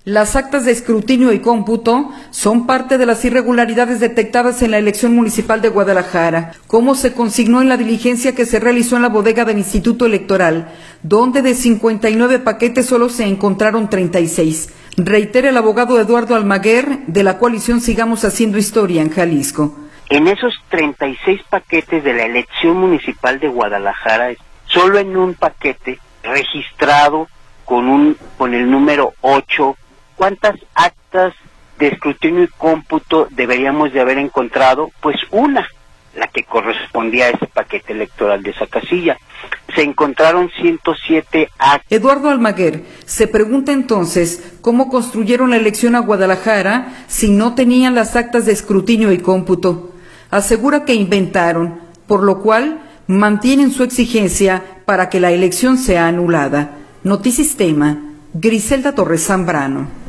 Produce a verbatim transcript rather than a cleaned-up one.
Las actas de escrutinio y cómputo son parte de las irregularidades detectadas en la elección municipal de Guadalajara, como se consignó en la diligencia que se realizó en la bodega del Instituto Electoral, donde de cincuenta y nueve paquetes solo se encontraron treinta y seis. Reitera el abogado Eduardo Almaguer, de la coalición Sigamos Haciendo Historia en Jalisco. En esos treinta y seis paquetes de la elección municipal de Guadalajara, solo en un paquete registrado con un con el número ocho, ¿cuántas actas de escrutinio y cómputo deberíamos de haber encontrado? Pues una, la que correspondía a ese paquete electoral de esa casilla. Se encontraron ciento siete actas. Eduardo Almaguer se pregunta entonces cómo construyeron la elección a Guadalajara si no tenían las actas de escrutinio y cómputo. Asegura que inventaron, por lo cual mantienen su exigencia para que la elección sea anulada. Notisistema, Griselda Torres Zambrano.